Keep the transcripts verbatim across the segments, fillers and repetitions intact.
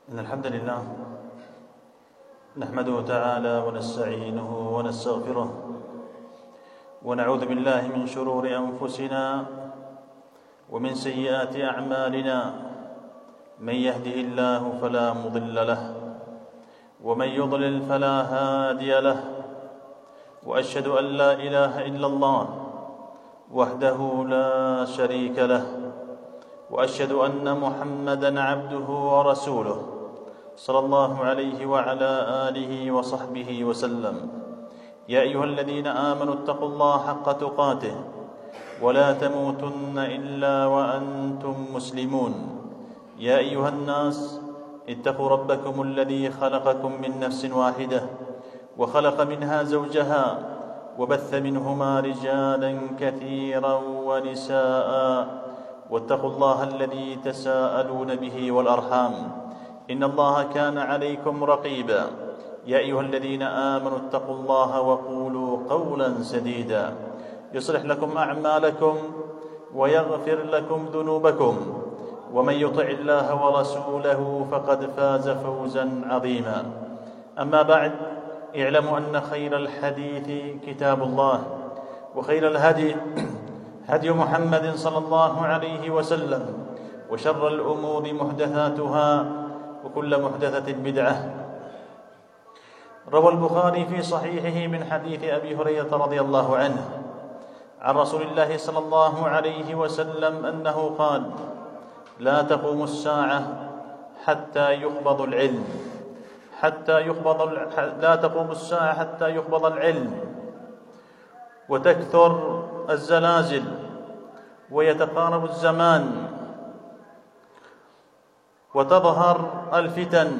إن الحمد لله نحمده تعالى ونستعينه ونستغفره ونعوذ بالله من شرور أنفسنا ومن سيئات أعمالنا. من يهده الله فلا مضل له ومن يضلل فلا هادي له، وأشهد أن لا إله إلا الله وحده لا شريك له، وأشهد أن محمدًا عبده ورسوله صلى الله عليه وعلى آله وصحبه وسلم. يا أيها الذين آمنوا اتقوا الله حق تقاته ولا تموتن إلا وأنتم مسلمون. يا أيها الناس اتقوا ربكم الذي خلقكم من نفس واحدة وخلق منها زوجها وبث منهما رجالا كثيرا ونساء، واتقوا الله الذي تساءلون به والأرحام إن الله كان عليكم رقيبا. يا أيها الذين آمنوا اتقوا الله وقولوا قولا سديدا يصلح لكم أعمالكم ويغفر لكم ذنوبكم، ومن يطع الله ورسوله فقد فاز فوزا عظيما. أما بعد، اعلموا أن خير الحديث كتاب الله، وخير الهدي هدي محمد صلى الله عليه وسلم، وشر الأمور محدثاتها وكل محدثة بدعة. روى البخاري في صحيحه من حديث أبي هريرة رضي الله عنه عن رسول الله صلى الله عليه وسلم أنه قال: لا تقوم الساعة حتى يقبض العلم حتى يقبض لا تقوم الساعة حتى يقبض العلم وتكثر الزلازل ويتقارب الزمان وتظهر الفتن.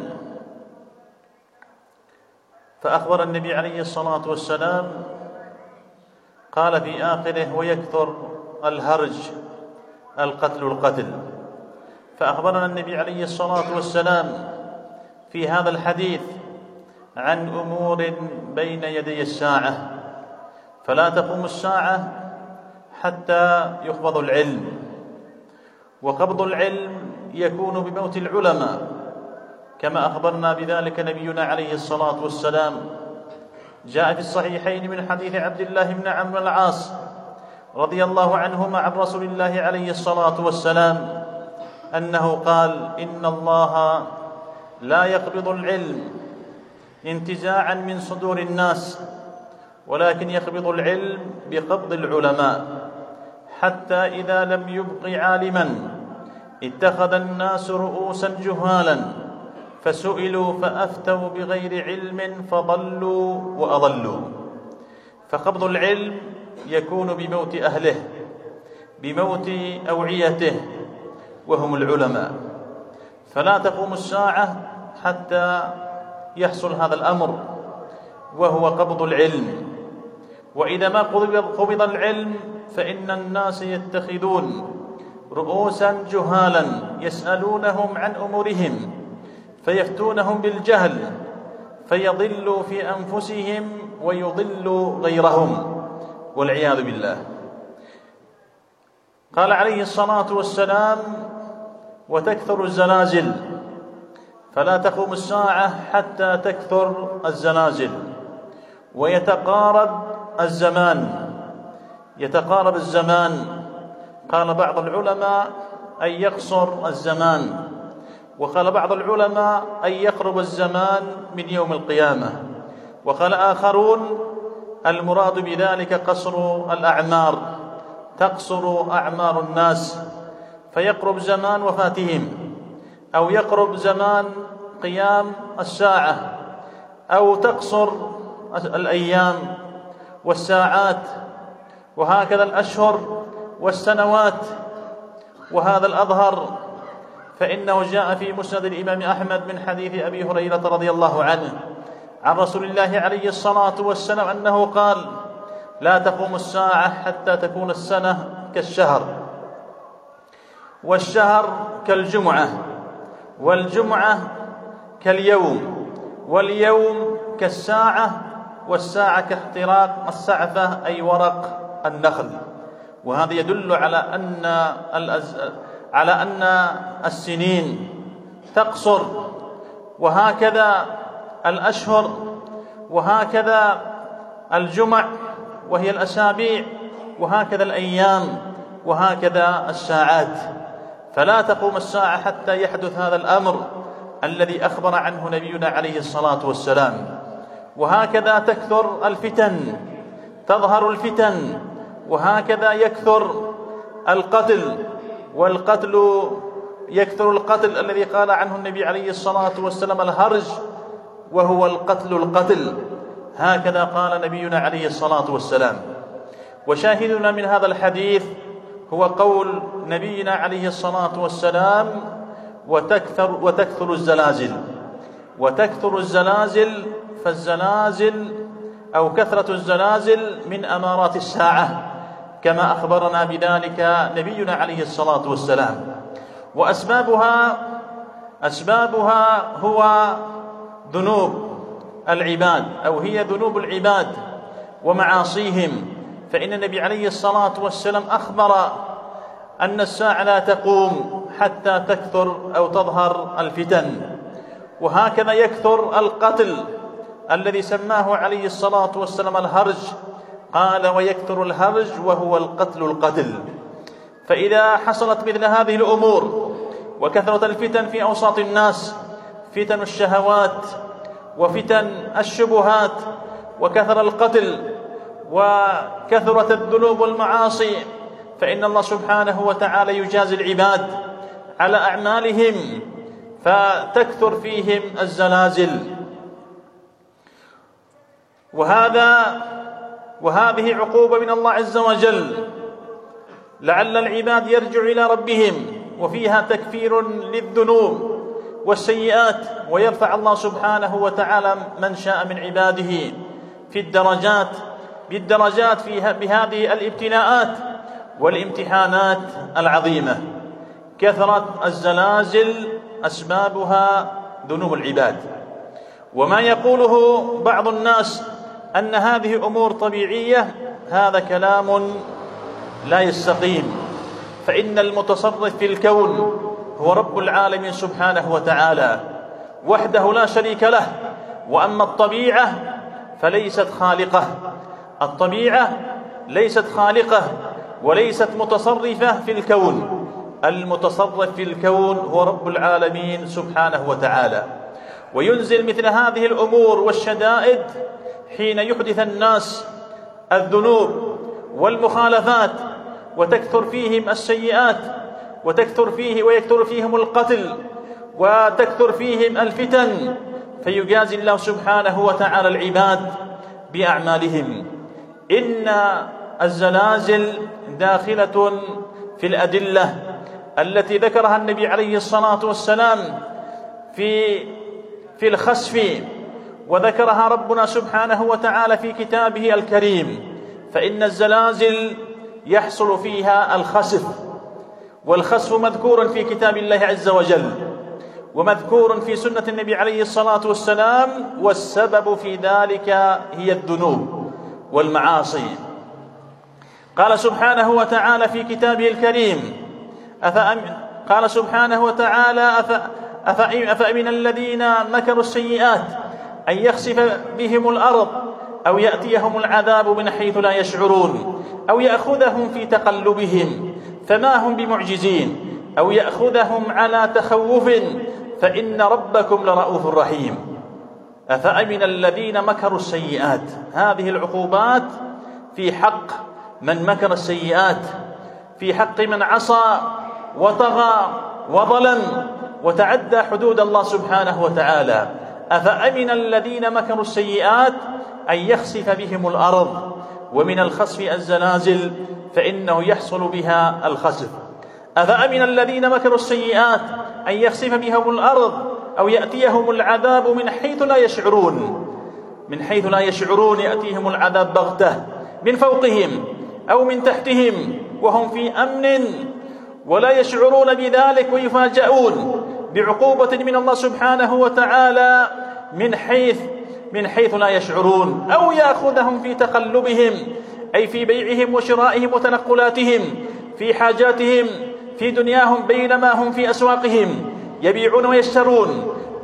فأخبر النبي عليه الصلاة والسلام قال في آخره: ويكثر الهرج القتل القتل. فأخبرنا النبي عليه الصلاة والسلام في هذا الحديث عن أمور بين يدي الساعة، فلا تقوم الساعة حتى يقبض العلم، وقبض العلم يكون بموت العلماء كما أخبرنا بذلك نبينا عليه الصلاة والسلام. جاء في الصحيحين من حديث عبد الله بن عمرو بن العاص رضي الله عنهما عن رسول الله عليه الصلاة والسلام أنه قال: إن الله لا يقبض العلم انتزاعا من صدور الناس، ولكن يقبض العلم بقبض العلماء، حتى إذا لم يبق عالما اتخذ الناس رؤوسا جهالا فسئلوا فأفتوا بغير علم فضلوا وأضلوا. فقبض العلم يكون بموت أهله، بموت أوعيته وهم العلماء. فلا تقوم الساعة حتى يحصل هذا الأمر، وهو قبض العلم. وإذا ما قبض العلم فإن الناس يتخذون رؤوسا جهالا يسألونهم عن أمورهم فيفتونهم بالجهل فيضلوا في أنفسهم ويضلوا غيرهم والعياذ بالله. قال عليه الصلاة والسلام: وتكثر الزلازل. فلا تقوم الساعة حتى تكثر الزلازل ويتقارب الزمان. يتقارب الزمان، قال بعض العلماء أن يقصر الزمان، وقال بعض العلماء أن يقرب الزمان من يوم القيامة، وقال آخرون المراد بذلك قصر الأعمار، تقصر أعمار الناس فيقرب زمان وفاتهم، أو يقرب زمان قيام الساعة، أو تقصر الأيام والساعات، وهكذا الأشهر والسنوات. وهذا الأظهر فإنه جاء في مسند الإمام أحمد من حديث أبي هريرة رضي الله عنه عن رسول الله عليه الصلاة والسلام أنه قال: لا تقوم الساعة حتى تكون السنة كالشهر، والشهر كالجمعة، والجمعة كاليوم، واليوم كالساعة، والساعة كاحتراق السعفة أي ورق النخل. وهذا يدل على أن الأز... على أن السنين تقصر وهكذا الأشهر، وهكذا الجمع وهي الأسابيع، وهكذا الأيام، وهكذا الساعات. فلا تقوم الساعة حتى يحدث هذا الأمر الذي أخبر عنه نبينا عليه الصلاة والسلام. وهكذا تكثر الفتن، تظهر الفتن، وهكذا يكثر القتل، والقتل يكثر القتل الذي قال عنه النبي عليه الصلاة والسلام الهرج، وهو القتل القتل. هكذا قال نبينا عليه الصلاة والسلام. وشاهدنا من هذا الحديث هو قول نبينا عليه الصلاة والسلام: وتكثر, وتكثر الزلازل. وتكثر الزلازل، فالزلازل أو كثرة الزلازل من أمارات الساعة، كما أخبرنا بذلك نبينا عليه الصلاة والسلام. وأسبابها أسبابها هو ذنوب العباد، أو هي ذنوب العباد ومعاصيهم. فإن النبي عليه الصلاة والسلام أخبر أن الساعة لا تقوم حتى تكثر أو تظهر الفتن. وهكذا يكثر القتل الذي سماه عليه الصلاة والسلام الهرج، قال: ويكثر الهرج وهو القتل القتل. فإذا حصلت مثل هذه الأمور وكثرت الفتن في أوساط الناس، فتن الشهوات وفتن الشبهات، وكثر القتل وكثرت الذنوب والمعاصي، فإن الله سبحانه وتعالى يجازي العباد على أعمالهم، فتكثر فيهم الزلازل. وهذا وهذه عقوبة من الله عز وجل، لعل العباد يرجع إلى ربهم، وفيها تكفير للذنوب والسيئات، ويرفع الله سبحانه وتعالى من شاء من عباده في الدرجات بالدرجات في بهذه الابتلاءات والامتحانات العظيمة. كثرة الزلازل أسبابها ذنوب العباد. وما يقوله بعض الناس أن هذه أمور طبيعية، هذا كلام لا يستقيم، فإن المتصرف في الكون هو رب العالمين سبحانه وتعالى وحده لا شريك له. وأما الطبيعة فليست خالقة، الطبيعة ليست خالقة وليست متصرفة في الكون. المتصرف في الكون هو رب العالمين سبحانه وتعالى. وينزل مثل هذه الأمور والشدائد حين يحدث الناس الذنوب والمخالفات، وتكثر فيهم السيئات، وتكثر فيه ويكثر فيهم القتل، وتكثر فيهم الفتن، فيجازي الله سبحانه وتعالى العباد بأعمالهم. إن الزلازل داخلة في الأدلة التي ذكرها النبي عليه الصلاة والسلام في في الخسف، وذكرها ربنا سبحانه وتعالى في كتابه الكريم. فإن الزلازل يحصل فيها الخسف، والخسف مذكور في كتاب الله عز وجل، ومذكور في سنة النبي عليه الصلاة والسلام، والسبب في ذلك هي الذنوب والمعاصي. قال سبحانه وتعالى في كتابه الكريم: أفأمن قال سبحانه وتعالى: أفأمن الذين مكروا السيئات أن يخسف بهم الأرض أو يأتيهم العذاب من حيث لا يشعرون أو يأخذهم في تقلبهم فما هم بمعجزين أو يأخذهم على تخوف فإن ربكم لرؤوف رحيم. أفأمن الذين مكروا السيئات، هذه العقوبات في حق من مكر السيئات، في حق من عصى وطغى وظلم وتعدى حدود الله سبحانه وتعالى. أفأمن الذين مكروا السيئات أن يخسف بهم الأرض، ومن الخسف الزلازل فإنه يحصل بها الخسف. أفأمن الذين مكروا السيئات أن يخسف بهم الأرض أو يأتيهم العذاب من حيث لا يشعرون من حيث لا يشعرون يأتيهم العذاب بغتة من فوقهم أو من تحتهم وهم في أمن ولا يشعرون بذلك، ويفاجؤون بعقوبة من الله سبحانه وتعالى من حيث من حيث لا يشعرون، أو يأخذهم في تقلبهم، أي في بيعهم وشرائهم وتنقلاتهم، في حاجاتهم في دنياهم بينما هم في أسواقهم يبيعون ويشترون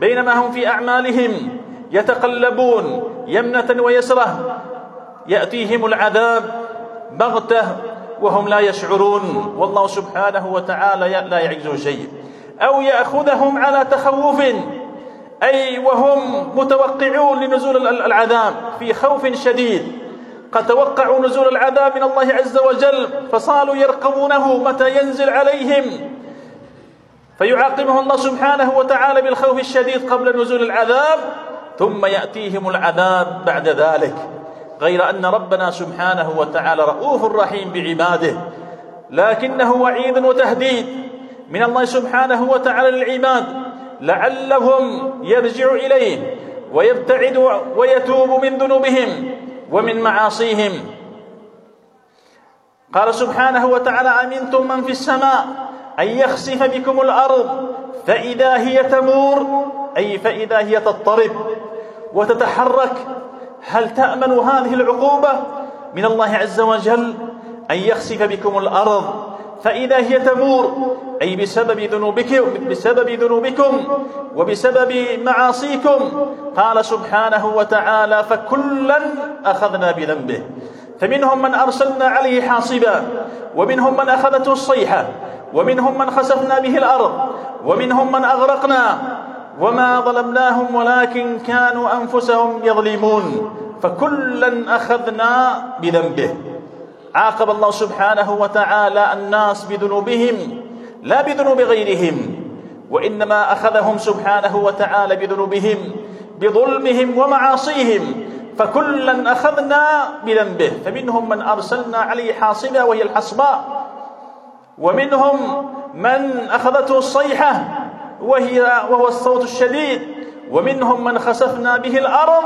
بينما هم في أعمالهم يتقلبون يمنة ويسرة يأتيهم العذاب بغتة وهم لا يشعرون، والله سبحانه وتعالى لا يعجزه شيء. أو يأخذهم على تخوف، أي وهم متوقعون لنزول العذاب في خوف شديد، قد توقعوا نزول العذاب من الله عز وجل فصاروا يرقبونه متى ينزل عليهم، فيعاقبهم الله سبحانه وتعالى بالخوف الشديد قبل نزول العذاب، ثم يأتيهم العذاب بعد ذلك. غير أن ربنا سبحانه وتعالى رؤوف رحيم بعباده، لكنه وعيد وتهديد من الله سبحانه وتعالى للعباد لعلهم يرجعوا إليه ويبتعدوا ويتوبوا من ذنوبهم ومن معاصيهم. قال سبحانه وتعالى: أمنتم من في السماء أن يخسف بكم الأرض فإذا هي تمور، أي فإذا هي تضطرب وتتحرك. هل تأمن هذه العقوبة من الله عز وجل أن يخسف بكم الأرض فإذا هي تمور، أي بسبب ذنوبكم بسبب ذنوبكم وبسبب معاصيكم؟ قال سبحانه وتعالى: فكلا أخذنا بذنبه، فمنهم من أرسلنا عليه حاصبا، ومنهم من أخذته الصيحة، ومنهم من خسفنا به الأرض، ومنهم من أغرقنا، وما ظلمناهم ولكن كانوا أنفسهم يظلمون، فكلا أخذنا بذنبه. عاقب الله سبحانه وتعالى الناس بذنوبهم لا بذنوب غيرهم، وإنما أخذهم سبحانه وتعالى بذنوبهم بظلمهم ومعاصيهم، فكلا أخذنا بذنبه. فمنهم من أرسلنا عليه حاصبا وهي الحصباء، ومنهم من أخذته الصيحة وهي وهو الصوت الشديد، ومنهم من خسفنا به الأرض،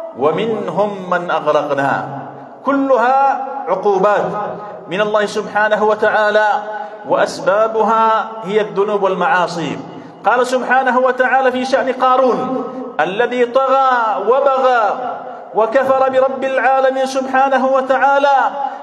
ومنهم من أغرقنا. كلها عقوبات من الله سبحانه وتعالى، وأسبابها هي الذنوب والمعاصي. قال سبحانه وتعالى في شأن قارون الذي طغى وبغى وكفر برب العالمين سبحانه وتعالى: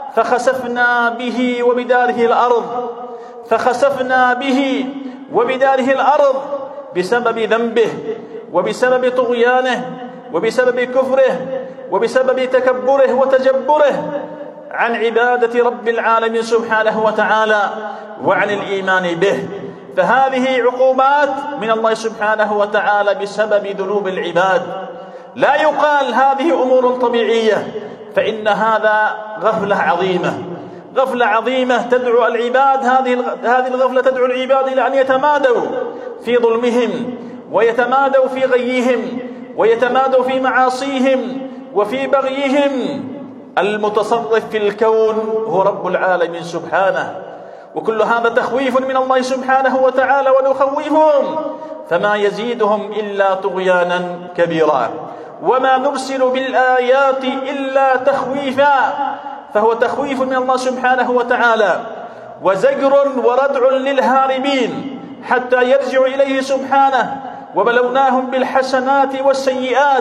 فخسفنا به وبداره الأرض فخسفنا به وبداره الأرض بسبب ذنبه وبسبب طغيانه وبسبب كفره وبسبب تكبره وتجبره عن عبادة رب العالمين سبحانه وتعالى وعن الإيمان به. فهذه عقوبات من الله سبحانه وتعالى بسبب ذنوب العباد. لا يقال هذه أمور طبيعية، فإن هذا غفلة عظيمة غفلة عظيمة تدعو العباد هذه هذه الغفلة تدعو العباد إلى أن يتمادوا في ظلمهم ويتمادوا في غيهم ويتمادوا في معاصيهم وفي بغيهم. المتصرف في الكون هو رب العالمين سبحانه، وكل هذا تخويف من الله سبحانه وتعالى، ونخوفهم فما يزيدهم إلا طغيانا كبيرا. وما نرسل بالآيات إلا تخويفا، فهو تخويف من الله سبحانه وتعالى وزجر وردع للهاربين حتى يرجعوا إليه سبحانه. وبلوناهم بالحسنات والسيئات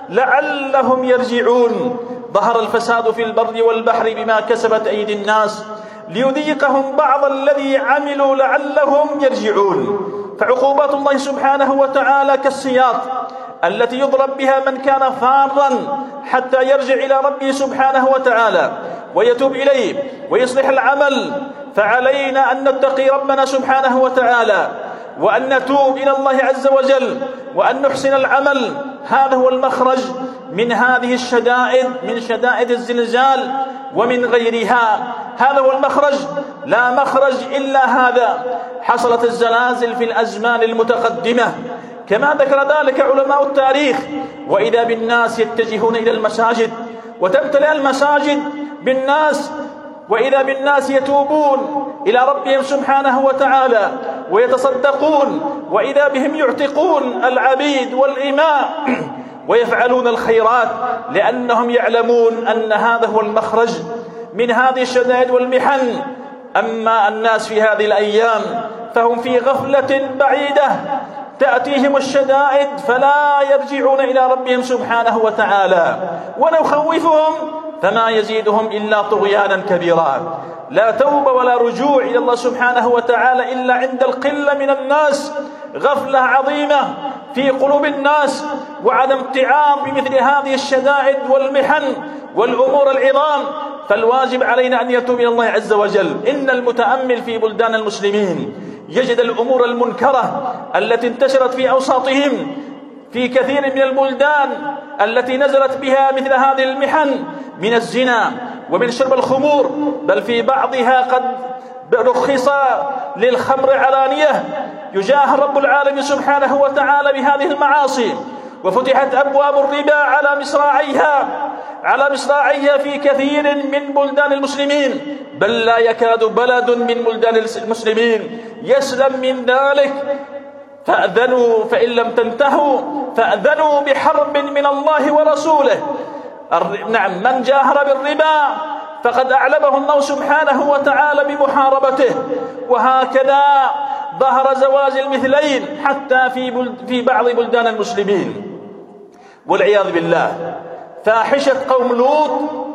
لعلهم يرجعون. ظهر الفساد في البر والبحر بما كسبت أيدي الناس ليذيقهم بعض الذي عملوا لعلهم يرجعون. فعقوبات الله سبحانه وتعالى كالسياط التي يضرب بها من كان فارا حتى يرجع إلى ربه سبحانه وتعالى ويتوب إليه ويصلح العمل. فعلينا أن نتقي ربنا سبحانه وتعالى وأن نتوب إلى الله عز وجل وأن نحسن العمل. هذا هو المخرج من هذه الشدائد، من شدائد الزلزال ومن غيرها. هذا هو المخرج، لا مخرج إلا هذا. حصلت الزلازل في الأزمان المتقدمة كما ذكر ذلك علماء التاريخ، وإذا بالناس يتجهون إلى المساجد وتمتلئ المساجد بالناس، وإذا بالناس يتوبون إلى ربهم سبحانه وتعالى ويتصدقون، وإذا بهم يعتقون العبيد والإماء ويفعلون الخيرات، لأنهم يعلمون أن هذا هو المخرج من هذه الشدائد والمحن. أما الناس في هذه الأيام فهم في غفلة بعيدة، تأتيهم الشدائد فلا يرجعون إلى ربهم سبحانه وتعالى، ونخوفهم فما يزيدهم إلا طغيانا كبيرا. لا توبة ولا رجوع إلى الله سبحانه وتعالى إلا عند القلة من الناس. غفلة عظيمة في قلوب الناس وعدم امتعاض بمثل هذه الشدائد والمحن والأمور العظام، فالواجب علينا أن يتوب إلى الله عز وجل. إن المتأمل في بلدان المسلمين يجد الأمور المنكرة التي انتشرت في أوساطهم في كثير من البلدان التي نزلت بها مثل هذه المحن من الزنا ومن شرب الخمور، بل في بعضها قد رخص للخمر علانية. يجاهر رب العالمين سبحانه وتعالى بهذه المعاصي، وفتحت أبواب الربا على مصراعيها على مصراعيها في كثير من بلدان المسلمين، بل لا يكاد بلد من بلدان المسلمين يسلم من ذلك. فأذنوا فإن لم تنتهوا فأذنوا بحرب من الله ورسوله. نعم، من جاهر بالربا فقد أعلمه الله سبحانه وتعالى بمحاربته. وهكذا ظهر زواج المثلين حتى في, بلد في بعض بلدان المسلمين والعياذ بالله. فاحشة قوم لوط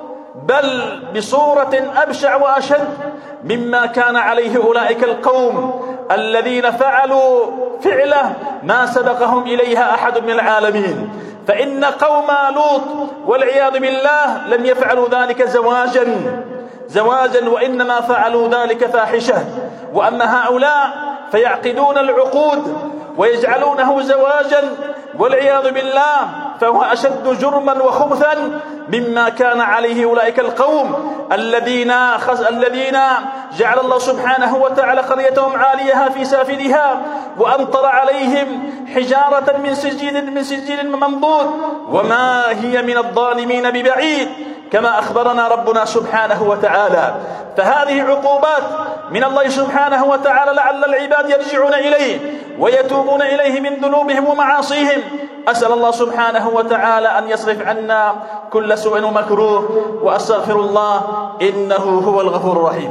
بل بصورة أبشع وأشد مما كان عليه أولئك القوم الذين فعلوا فعله ما سبقهم إليها أحد من العالمين. فإن قوم لوط والعياذ بالله لم يفعلوا ذلك زواجا زواجا وإنما فعلوا ذلك فاحشة. وأما هؤلاء فيعقدون العقود ويجعلونه زواجا والعياذ بالله، فهو أشد جرما وخبثا مما كان عليه أولئك القوم الذين الذين جعل الله سبحانه وتعالى قريتهم عاليها في سافلها وأمطر عليهم حجارة من سجيل من سجيل منضود وما هي من الظالمين ببعيد، كما أخبرنا ربنا سبحانه وتعالى. فهذه عقوبات من الله سبحانه وتعالى لعل العباد يرجعون إليه ويتوبون إليه من ذنوبهم ومعاصيهم. أسأل الله سبحانه وتعالى أن يصرف عنا كل سوء ومكروه، وأستغفر الله إنه هو الغفور الرحيم.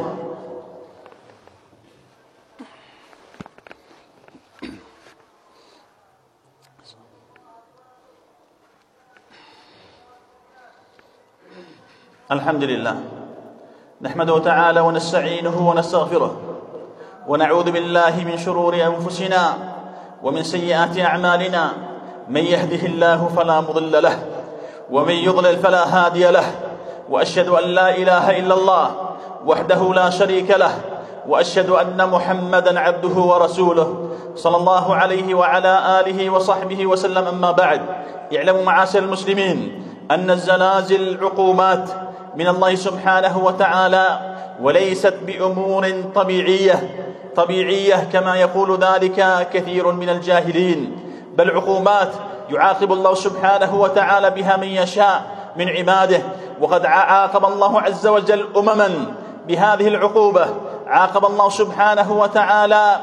الحمد لله نحمده تعالى ونستعينه ونستغفره، ونعوذ بالله من شرور أنفسنا ومن سيئات أعمالنا. من يهده الله فلا مضل له ومن يضلل فلا هادي له، وأشهد أن لا إله إلا الله وحده لا شريك له، وأشهد أن محمدا عبده ورسوله صلى الله عليه وعلى آله وصحبه وسلم. أما بعد، اعلموا معاشر المسلمين أن الزلازل عقوبات من الله سبحانه وتعالى، وليست بأمور طبيعية طبيعية كما يقول ذلك كثير من الجاهلين، بل عقوبات يعاقب الله سبحانه وتعالى بها من يشاء من عباده. وقد عاقب الله عز وجل أمما بهذه العقوبة. عاقب الله سبحانه وتعالى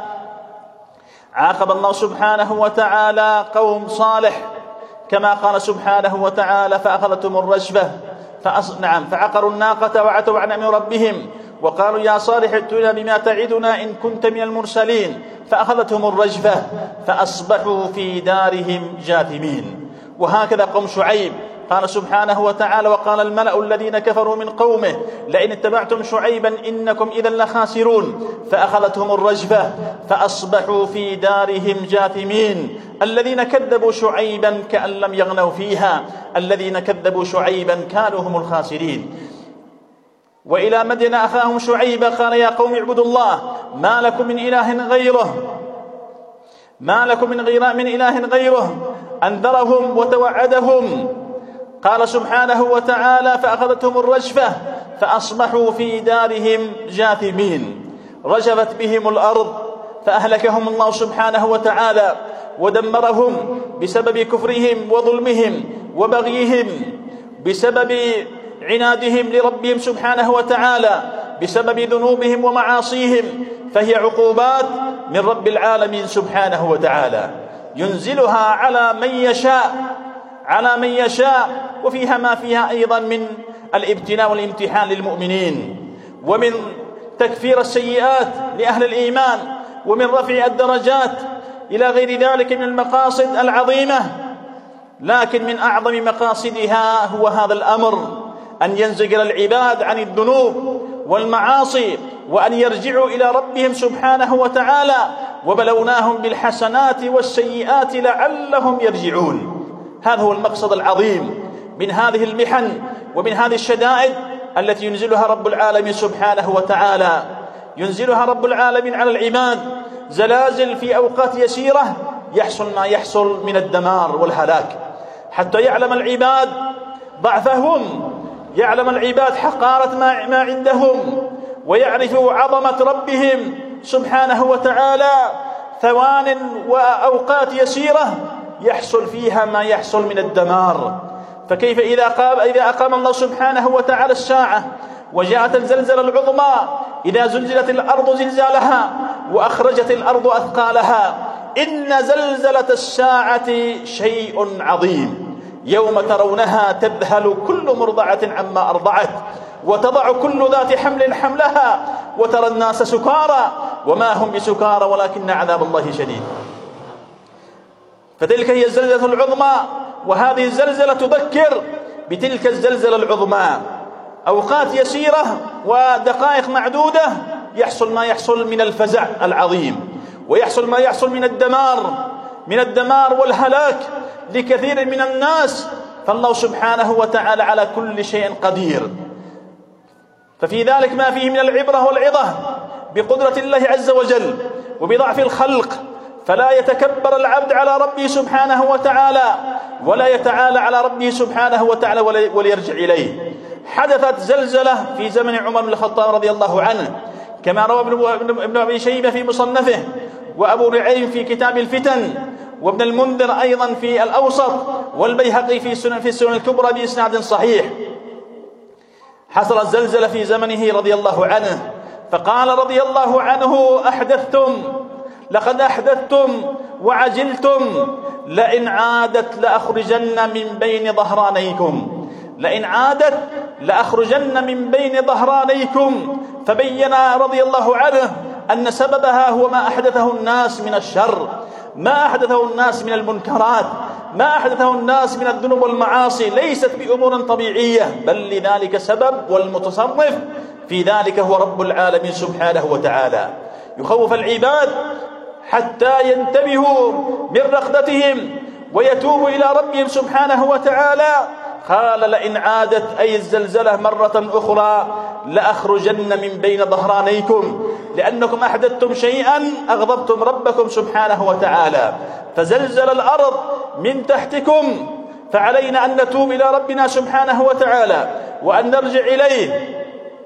عاقب الله سبحانه وتعالى قوم صالح كما قال سبحانه وتعالى: فأخذتهم الرجفة فأص... نعم فعقروا الناقة وعتوا عن أمر ربهم وقالوا يا صالح ائتنا بما تعدنا إن كنت من المرسلين فأخذتهم الرجفة فأصبحوا في دارهم جاثمين. وهكذا قوم شعيب قال سبحانه وتعالى: وقال الملأ الذين كفروا من قومه لئن اتبعتم شعيبا إنكم إذا لخاسرون فأخذتهم الرجفة فأصبحوا في دارهم جاثمين. الذين كذبوا شعيبا كأن لم يغنوا فيها الذين كذبوا شعيبا كانوا هم الخاسرين. وإلى مدين أخاهم شعيبا قال يا قوم اعبدوا الله ما لكم من إله غيره ما لكم من غير من إله غيره أنذرهم وتوعدهم. قال سبحانه وتعالى: فأخذتهم الرجفة فأصبحوا في دارهم جاثمين. رجفت بهم الأرض فأهلكهم الله سبحانه وتعالى ودمرهم بسبب كفرهم وظلمهم وبغيهم، بسبب عنادهم لربهم سبحانه وتعالى، بسبب ذنوبهم ومعاصيهم. فهي عقوبات من رب العالمين سبحانه وتعالى ينزلها على من يشاء على من يشاء وفيها ما فيها أيضا من الابتلاء والامتحان للمؤمنين، ومن تكفير السيئات لأهل الإيمان، ومن رفع الدرجات إلى غير ذلك من المقاصد العظيمة. لكن من أعظم مقاصدها هو هذا الأمر، أن ينزجر العباد عن الذنوب والمعاصي وأن يرجعوا إلى ربهم سبحانه وتعالى وبلوناهم بالحسنات والسيئات لعلهم يرجعون. هذا هو المقصد العظيم من هذه المحن ومن هذه الشدائد التي ينزلها رب العالمين سبحانه وتعالى. ينزلها رب العالمين على العباد زلازل في أوقات يسيرة يحصل ما يحصل من الدمار والهلاك، حتى يعلم العباد ضعفهم، يعلم العباد حقارة ما عندهم، ويعرفوا عظمة ربهم سبحانه وتعالى. ثوان وأوقات يسيرة يحصل فيها ما يحصل من الدمار. فكيف إذا قام إذا أقام الله سبحانه وتعالى الساعة وجاءت الزلزلة العظمى، إذا زلزلت الأرض زلزالها وأخرجت الأرض أثقالها. إن زلزلة الساعة شيء عظيم، يوم ترونها تذهل كل مرضعة عما أرضعت وتضع كل ذات حمل حملها وترى الناس سكارى وما هم بسكارى ولكن عذاب الله شديد. فتلك هي الزلزلة العظمى، وهذه الزلزلة تذكر بتلك الزلزلة العظمى. أوقات يسيرة ودقائق معدودة يحصل ما يحصل من الفزع العظيم، ويحصل ما يحصل من الدمار من الدمار والهلاك لكثير من الناس. فالله سبحانه وتعالى على كل شيء قدير. ففي ذلك ما فيه من العبرة والعظة بقدرة الله عز وجل وبضعف الخلق، فلا يتكبر العبد على ربه سبحانه وتعالى ولا يتعالى على ربه سبحانه وتعالى وليرجع إليه. حدثت زلزلة في زمن عمر بن الخطاب رضي الله عنه، كما روى ابن أبي شيبة في مصنفه، وأبو نعيم في كتاب الفتن، وابن المنذر أيضا في الأوسط، والبيهقي في سنن في السنن الكبرى بإسناد صحيح. حصلت زلزلة في زمنه رضي الله عنه، فقال رضي الله عنه: أحدثتم لقد أحدثتم وعجلتم، لئن عادت لأخرجن من بين ظهرانيكم لئن عادت لأخرجن من بين ظهرانيكم. فبين رضي الله عنه أن سببها هو ما أحدثه الناس من الشر، ما أحدثه الناس من المنكرات، ما أحدثه الناس من الذنوب والمعاصي، ليست بأمور طبيعية، بل لذلك سبب، والمتصرف في ذلك هو رب العالمين سبحانه وتعالى. يخوف العباد حتى ينتبهوا من رقدتهم ويتوبوا إلى ربهم سبحانه وتعالى. قال: لئن عادت أي الزلزلة مرة أخرى لأخرجن من بين ظهرانيكم، لأنكم أحدثتم شيئا أغضبتم ربكم سبحانه وتعالى، فزلزل الأرض من تحتكم. فعلينا أن نتوب إلى ربنا سبحانه وتعالى، وأن نرجع إليه،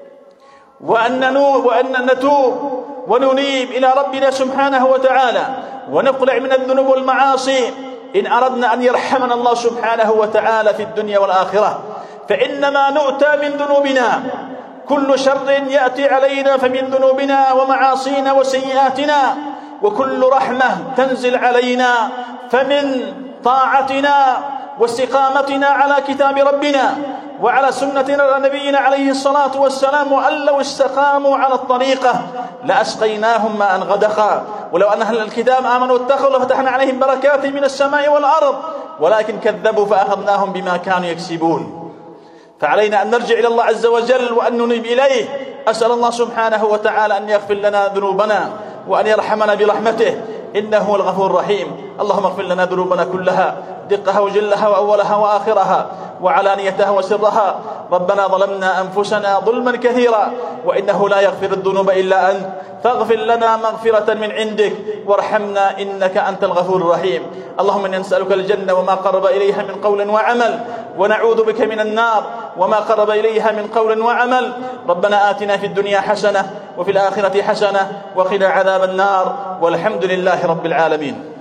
وأن وأن نتوب وننيب إلى ربنا سبحانه وتعالى، ونقلع من الذنوب والمعاصي إن أردنا أن يرحمنا الله سبحانه وتعالى في الدنيا والآخرة. فإنما نؤتى من ذنوبنا، كل شر يأتي علينا فمن ذنوبنا ومعاصينا وسيئاتنا، وكل رحمة تنزل علينا فمن طاعتنا واستقامتنا على كتاب ربنا وعلى سنة نبينا عليه الصلاة والسلام. وأن لو استقاموا على الطريقة لأسقيناهم ماء غدقا، ولو أن أهل الكتاب آمنوا واتقوا لفتحنا عليهم بركات من السماء والأرض، ولكن كذبوا فأخذناهم بما كانوا يكسبون. فعلينا أن نرجع إلى الله عز وجل وأن ننيب إليه. أسأل الله سبحانه وتعالى أن يغفر لنا ذنوبنا وأن يرحمنا برحمته، إنه هو الغفور الرحيم. اللهم اغفر لنا ذنوبنا كلها، دقها وجلها وأولها وآخرها وعلانيتها وسرها. ربنا ظلمنا أنفسنا ظلما كثيرا، وإنه لا يغفر الذنوب إلا أنت، فاغفر لنا مغفرة من عندك وارحمنا إنك أنت الغفور الرحيم. اللهم إنا نسألك الجنة وما قرب إليها من قول وعمل، ونعوذ بك من النار وما قرب إليها من قول وعمل. ربنا آتنا في الدنيا حسنة وفي الآخرة حسنة وقنا عذاب النار، والحمد لله رب العالمين.